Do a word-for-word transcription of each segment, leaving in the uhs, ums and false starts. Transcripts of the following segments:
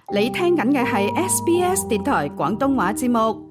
你聽緊嘅係 S B S 電台廣東話節目。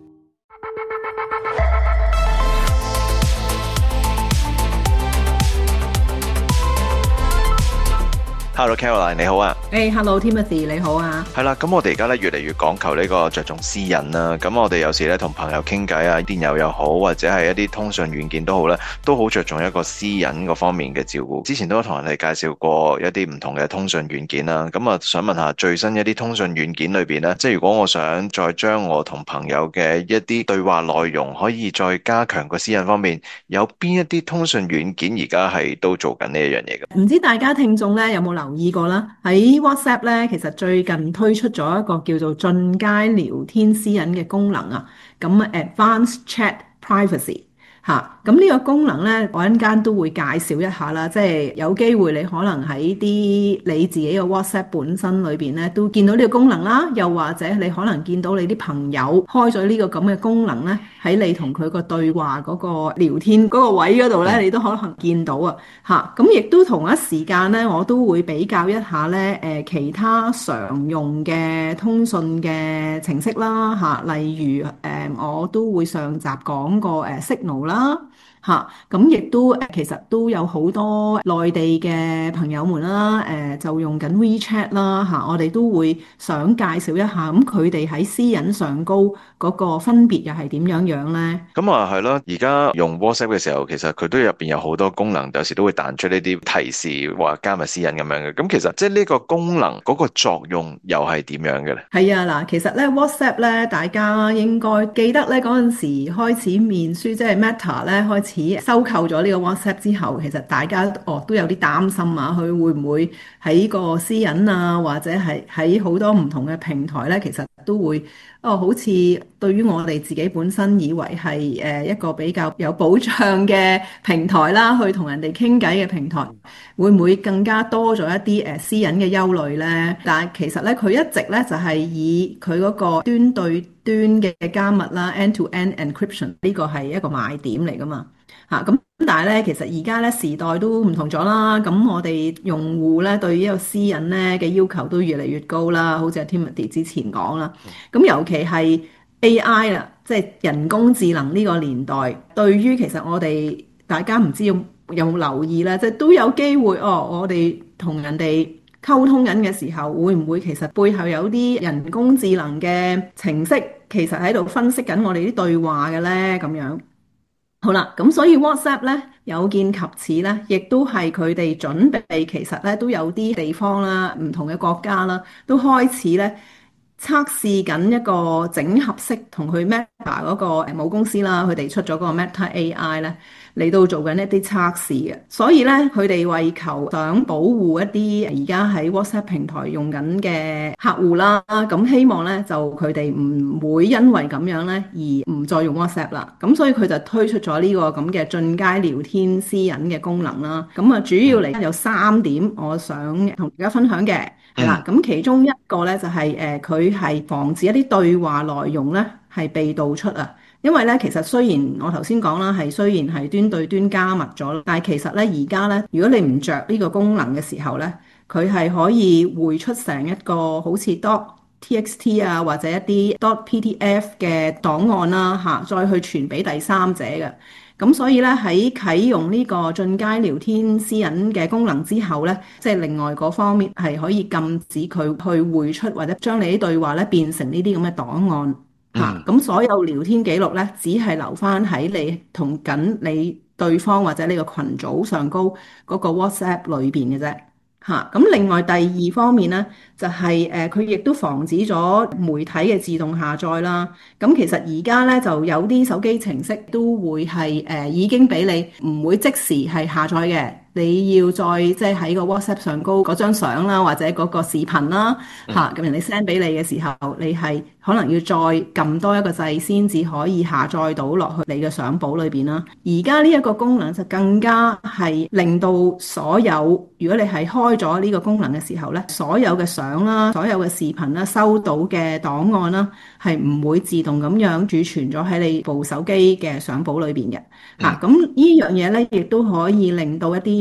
Hello Caroline 你好啊。 誒、hey, Hello Timothy 你好啊。 係啦，咁我哋而家咧越嚟越講求呢個着重私隱啦。咁我哋有時咧同朋友傾偈啊，電郵又好，或者係一啲通訊軟件都好咧，都好着重一個私隱嗰方面嘅照顧。之前都有同人哋介紹過一啲唔同嘅通訊軟件啦。咁啊，想問下最新一啲通訊軟件裏邊咧，即係如果我想再將我同朋友嘅一啲對話內容可以再加強個私隱方面，有邊一啲通訊軟件而家係都做緊呢一樣嘢嘅？ 唔知大家聽眾咧有冇留意過啦？喺 WhatsApp 咧，其實最近推出咗一個叫做進階聊天私隱嘅功能啊。咁 Advanced Chat Privacy 嚇，咁呢個功能咧，我一陣間都會介紹一下啦。即係有機會你可能喺啲你自己嘅 WhatsApp 本身裏邊咧，都見到呢個功能啦。又或者你可能見到你啲朋友開咗呢個咁嘅功能咧，喺你同佢個對話嗰個聊天嗰個位嗰度咧，你都可能見到啊。嚇，咁亦都同一時間咧，我都會比較一下咧，誒其他常用嘅通訊嘅程式啦。嚇，例如誒我都會上集講過誒 Signal 啦。啦嚇，咁亦都其實都有好多內地嘅朋友們啦，誒就用緊 WeChat 啦嚇，我哋都會想介紹一下，咁佢哋喺私隱上高嗰個分別又係點樣樣呢？ 咁啊係咯，而家用 WhatsApp 嘅時候，其實佢都入邊有好多功能，有時都會彈出呢啲提示話加密私隱咁樣嘅。咁其實即係呢個功能嗰個作用又係點樣嘅咧？ 係啊，嗱，其實咧 WhatsApp 咧，大家應該記得咧嗰陣時開始面書，即係 Meta 咧開始收購咗呢個 WhatsApp 之後，其實大家哦都有啲擔心啊，佢會唔會喺個私隱啊，或者係喺好多唔同嘅平台咧，其實都會哦好似對於我哋自己本身以為係誒一個比較有保障嘅平台啦，去同人哋傾偈嘅平台，會唔會更加多咗一啲誒私隱嘅憂慮咧？但係其實咧，佢一直咧就係以佢嗰個端對端嘅加密啦 ，end-to-end encryption 呢個係一個賣點嚟噶嘛嚇。咁但係咧，其實而家咧時代都唔同咗啦。咁我哋用戶咧對呢個私隱咧嘅要求都越嚟越高啦。好似阿 Timothy 之前講啦，咁尤其係 A I 啦，即係人工智能呢個年代，對於其實我哋大家唔知有有冇留意咧，即係都有機會哦。我哋同人哋溝通緊嘅時候，會唔會其實背後有啲人工智能嘅程式，其實喺度分析緊我哋啲對話嘅咧？咁樣好啦，咁所以 WhatsApp 咧有見及此咧，亦都係佢哋準備，其實咧都有啲地方啦，唔同嘅國家啦，都開始咧測試緊一個整合式同佢 Meta 嗰個誒母公司啦，佢哋出咗嗰個 Meta A I 咧嚟到做緊一啲測試嘅。所以咧佢哋為求想保護一啲而家喺 WhatsApp 平台用緊嘅客戶啦，咁希望咧就佢哋唔會因為咁樣咧而唔再用 WhatsApp 啦。咁所以佢就推出咗呢個咁嘅進階聊天私隱嘅功能啦。咁啊主要嚟有三點，我想同大家分享嘅。係啦，咁其中一個咧就係誒佢係防止一啲對話內容咧係被盜出啊。因為咧其實雖然我頭先講啦，係雖然係端對端加密咗，但係其實咧而家咧，如果你唔着呢個功能嘅時候咧，佢係可以匯出成一個好似 dot txt 啊或者一啲 dot pdf 嘅檔案啦嚇，再去傳俾第三者嘅。咁所以咧喺啟用呢個進階聊天私隱嘅功能之後咧，即係另外嗰方面係可以禁止佢去匯出或者將你啲對話咧變成呢啲咁嘅檔案嚇。咁、嗯、所有聊天記錄咧，只係留翻喺你同緊你對方或者呢個群組上高嗰個 WhatsApp 裏邊嘅啫嚇。咁另外第二方面咧，就係誒佢亦都防止咗媒體嘅自動下載啦。咁其實而家咧就有啲手機程式都會係誒、呃、已經俾你唔會即時係下載嘅。你要再即係喺個 WhatsApp 上高嗰張相啦，或者嗰個視頻啦嚇，咁、嗯、人哋 send 俾你嘅時候，你係可能要再撳多一個掣先至可以下載到落去你嘅相簿裏邊啦。而家呢一個功能就更加係令到所有，如果你係開咗呢個功能嘅時候咧，所有嘅相啦、所有嘅視頻啦、收到嘅檔案啦，係唔會自動咁樣儲存咗喺你部手機嘅相簿裏邊嘅嚇。咁、嗯啊、呢樣嘢咧，亦都可以令到一啲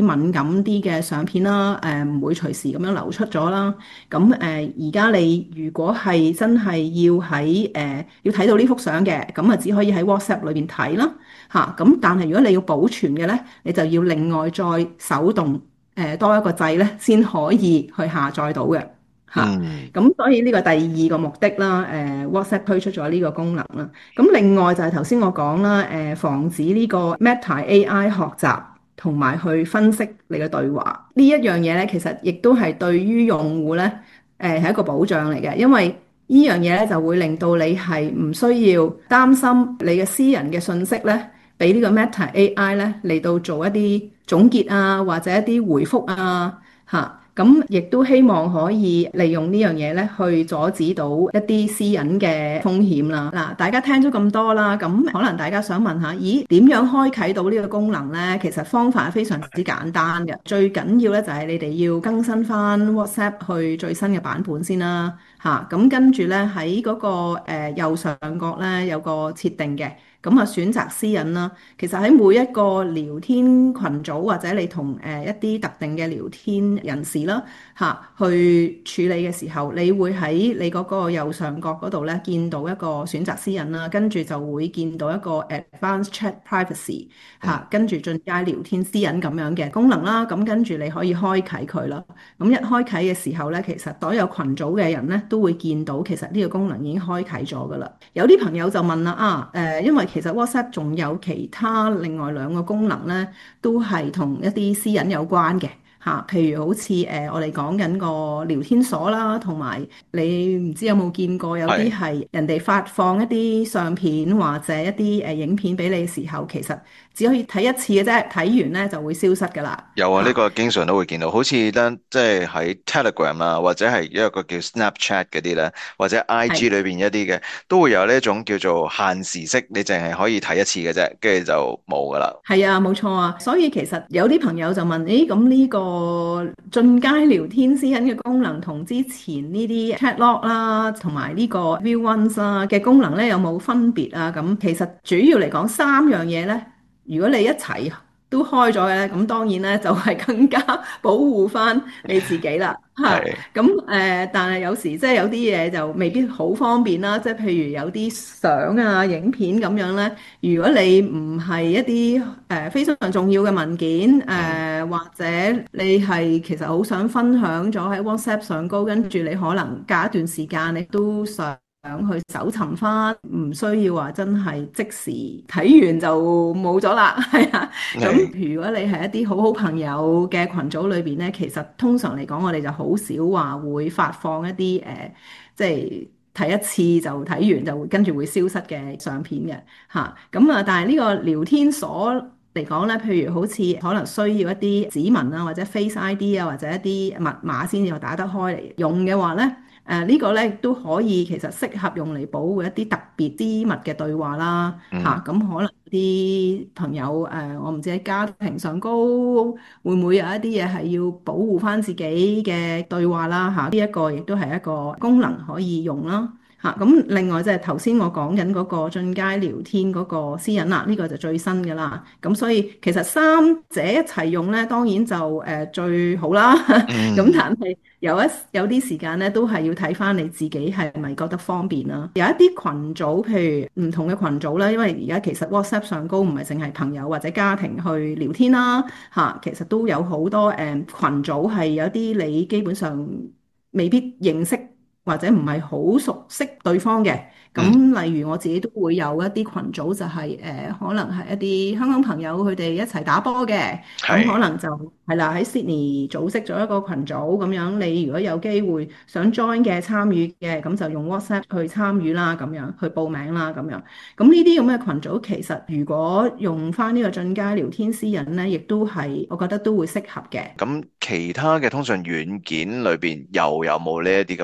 敏感啲嘅相片啦，誒唔會隨時咁樣流出咗啦。咁誒而家你如果係真係要喺誒、呃、要睇到呢幅相嘅，咁啊只可以喺 WhatsApp 裏邊睇啦嚇。咁、啊、但係如果你要保存嘅咧，你就要另外再手動誒、呃、多一個掣咧，先可以去下載到嘅嚇。咁、啊、所以呢個第二個目的啦，誒、呃、WhatsApp 推出咗呢個功能啦。咁另外就係頭先我講啦，誒、呃、防止呢個 Meta A I 學習同埋去分析你嘅對話呢一樣嘢咧，其實亦都係對於用戶咧，誒、呃、係一個保障嚟嘅，因為呢樣嘢咧就會令到你係唔需要擔心你嘅私人嘅信息咧，俾呢個 Meta A I 咧嚟到做一啲總結啊，或者一啲回覆啊，嚇。咁亦都希望可以利用呢樣嘢咧，去阻止到一啲私隱嘅風險啦。嗱，大家聽咗咁多啦，咁可能大家想問下，咦，點樣開啟到呢個功能呢？其實方法係非常之簡單嘅，最緊要咧就係你哋要更新翻 WhatsApp 去最新嘅版本先啦。嚇，咁跟住咧喺嗰個誒右上角咧有個設定嘅。咁啊，選擇私隱啦。其實喺每一個聊天群組或者你同誒一啲特定嘅聊天人士啦嚇，去處理嘅時候，你會喺你嗰個右上角嗰度咧見到一個選擇私隱啦，跟住就會見到一個 Advanced Chat Privacy 嚇，跟住進階聊天私隱咁樣嘅功能啦。咁跟住你可以開啟佢啦。咁一開啟嘅時候咧，其實所有群組嘅人咧都會見到，其實呢個功能已經開啟咗噶啦。有啲朋友就問啦啊，誒、呃，因為其實 WhatsApp 仲有其他另外兩個功能咧，都係同一啲私隱有關嘅嚇。譬如好似誒、呃、我哋講緊個聊天鎖啦，同埋你唔知有冇見過有啲係人哋發放一啲相片或者一啲誒影片俾你嘅時候，其實只可以睇一次嘅啫，睇完咧就會消失噶啦。 有啊，呢、這個啊經常都會見到，好似咧即係喺 Telegram 啊，或者係一個叫 Snapchat 嗰啲咧，或者 I G 裏邊一啲嘅，都會有呢一種叫做限時式，你淨係可以睇一次嘅啫，跟住就冇噶啦。 係啊，冇錯啊。所以其實有啲朋友就問：誒咁呢個進階聊天私隱嘅功能同之前呢啲 Chat Log 啦，同埋呢個 View Once 啦嘅功能咧有冇分別啊？咁其實主要嚟講三樣嘢咧，如果你一齊都開咗嘅咧，咁當然咧就係更加保護翻你自己啦嚇。咁誒、呃，但係有時即係有啲嘢就未必好方便啦，即係譬如有啲相啊、影片咁樣咧，如果你唔係一啲誒、呃、非常重要嘅文件誒、呃，或者你係其實好想分享咗喺 WhatsApp 上高，跟住你可能隔一段時間你都想想去搜尋翻，唔需要話真係即時睇完就冇咗啦，係啊。咁如果你係一啲好好朋友嘅群組裏邊咧，其實通常嚟講，我哋就好少話會發放一啲誒、呃，即係睇一次就睇完就會跟住會消失嘅相片嘅嚇。咁啊，但係呢個聊天鎖嚟講咧，譬如好似可能需要一啲指紋啊，或者 Face I D 啊，或者一啲密碼先至打得開嚟用嘅話咧。誒、呃這個、呢個咧都可以，其實適合用嚟保護一啲特別私密嘅對話啦，嚇咁、嗯啊、可能啲朋友誒、呃，我唔知喺家庭上高會唔會有一啲嘢係要保護翻自己嘅對話啦，嚇呢一個亦都係一個功能可以用啦。嚇咁、啊、另外即係頭先我講緊嗰個進階聊天嗰個私隱啦，呢、這個就最新嘅啦。咁所以其實三者一齊用咧，當然就誒、呃、最好啦。咁、嗯、但係有一有啲時間咧，都係要睇翻你自己係咪覺得方便啦。有一啲群組，譬如唔同嘅群組啦，因為而家其實 WhatsApp 上高唔係淨係朋友或者家庭去聊天啦，嚇、啊，其實都有好多誒、嗯、群組係有啲你基本上未必認識。或者唔係好熟悉對方嘅，咁例如我自己都會有一啲群組就係、是、誒、呃，可能係一啲香港朋友佢哋一齊打波嘅，咁可能就係啦喺 Sydney 組織咗一個群組咁樣，你如果有機會想 join 嘅參與嘅，咁就用 WhatsApp 去參與啦，咁樣去報名啦，咁樣。咁呢啲咁嘅群組其實如果用翻呢個進階聊天私隱咧，亦都係我覺得都會適合嘅。 咁其他嘅通訊軟件裏邊又有冇呢一啲咁嘅功能？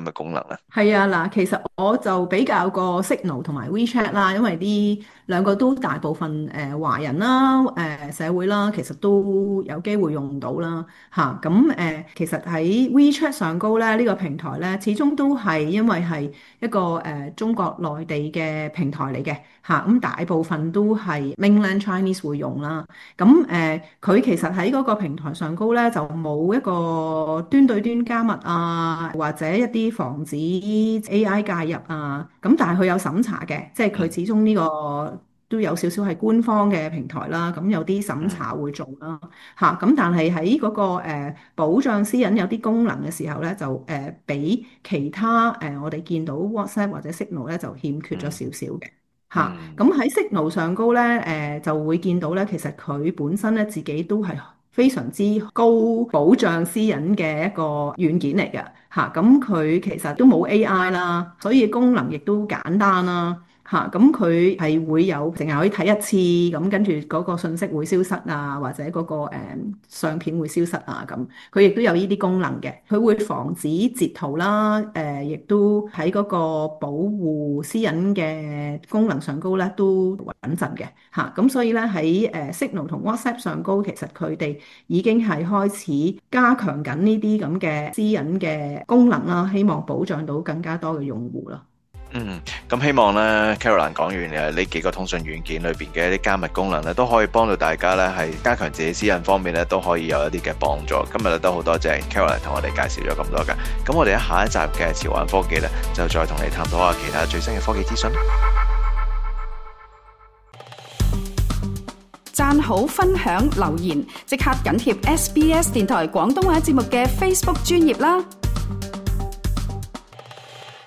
呢？ 係啊，嗱，其實我就比較過 Signal 同埋 WeChat 啦，因為呢兩個都大部分誒、呃、華人啦、誒、呃、社會啦，其實都有機會用到啦，嚇咁誒。其實喺 WeChat 上高咧，呢、呢個平台咧，始終都係因為係一個誒、呃、中國內地嘅平台嚟嘅嚇，咁、啊、大部分都係 Mainland Chinese 會用啦。咁誒，佢、呃、其實喺嗰個平台上高咧，就冇一個端對端加密啊，或者一啲防止 A I 介入啊。咁但係佢有審查嘅，即係佢始終呢個都有少少係官方嘅平台啦。咁有啲審查會做啦，嚇。咁但係喺嗰個、呃、保障私隱有啲功能嘅時候咧，就誒、呃、比其他誒、呃、我哋見到 WhatsApp 或者 Signal 咧就欠缺咗少少嘅。嚇，咁喺 Signal 上高咧，誒、呃、就會見到咧，其實佢本身咧自己都係非常之高保障私隱嘅一個軟件嚟嘅。嚇，咁佢其實都冇 A I 啦，所以功能亦都簡單啦。嚇，咁佢係會有淨係可以睇一次，咁跟住嗰個信息會消失啊，或者嗰、嗰個、嗯、相片會消失啊，咁佢亦都有呢啲功能嘅。佢會防止截圖啦，誒、呃，亦都喺嗰個保護私隱嘅功能上高咧都穩陣嘅。嚇，咁所以咧喺誒 Signal 同 WhatsApp 上高，其實佢哋已經係開始加強緊呢啲咁嘅私隱嘅功能啦，希望保障到更加多嘅用戶啦。 嗯，咁希望咧 Caroline 講完誒呢幾個通訊軟件裏邊嘅一啲加密功能咧，都可以幫到大家咧，係加強自己私隱方面咧，都可以有一啲嘅幫助。今日咧都好多謝 Caroline 同我哋介紹咗咁多嘅，咁我哋喺下一集嘅潮玩科技咧，就再同你探討下其他最新嘅科技資訊。 讚好、分享、留言，即刻緊貼 S B S 電台廣東話節目嘅 Facebook 專頁啦！